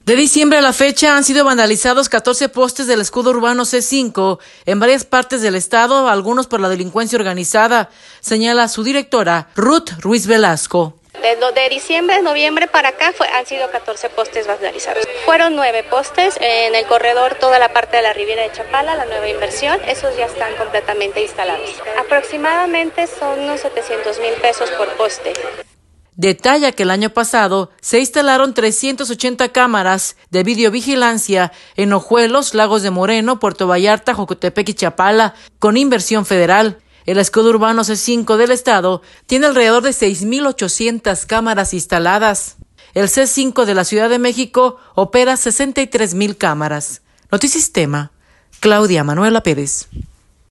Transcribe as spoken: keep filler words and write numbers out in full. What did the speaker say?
De diciembre a la fecha han sido vandalizados catorce postes del escudo urbano C cinco en varias partes del estado, algunos por la delincuencia organizada, señala su directora Ruth Ruiz Velasco. De, de diciembre, noviembre para acá fue, han sido catorce postes vandalizados. Fueron nueve postes en el corredor, toda la parte de la Riviera de Chapala, la nueva inversión, esos ya están completamente instalados. Aproximadamente son unos setecientos mil pesos por poste. Detalla que el año pasado se instalaron trescientas ochenta cámaras de videovigilancia en Ojuelos, Lagos de Moreno, Puerto Vallarta, Jocotepec y Chapala, con inversión federal. El escudo urbano C cinco del estado tiene alrededor de seis mil ochocientas cámaras instaladas. El C cinco de la Ciudad de México opera sesenta y tres mil cámaras. Notisistema, Claudia Manuela Pérez.